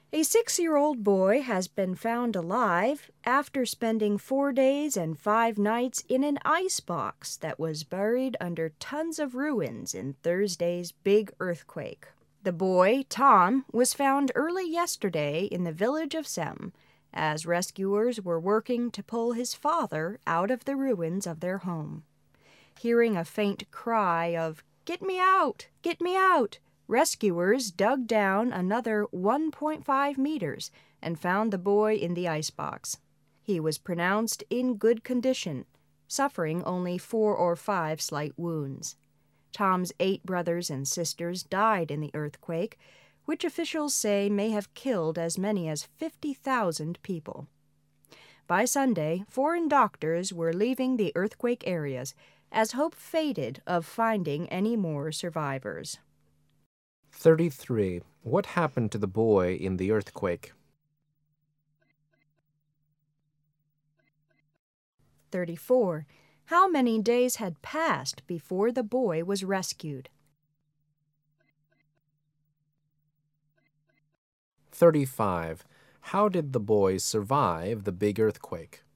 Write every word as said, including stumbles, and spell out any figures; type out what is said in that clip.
A six-year-old boy has been found alive after spending four days and five nights in an ice box that was buried under tons of ruins in Thursday's big earthquake. The boy, Tom, was found early yesterday in the village of Sem, as rescuers were working to pull his father out of the ruins of their home. Hearing a faint cry of, "Get me out! Get me out!" rescuers dug down another one point five meters and found the boy in the icebox. He was pronounced in good condition, suffering only four or five slight wounds. Tom's eight brothers and sisters died in the earthquake, which officials say may have killed as many as fifty thousand people. By Sunday, foreign doctors were leaving the earthquake areas as hope faded of finding any more survivors. thirty-three. What happened to the boy in the earthquake? thirty-four. How many days had passed before the boy was rescued? thirty-five. How did the boy survive the big earthquake?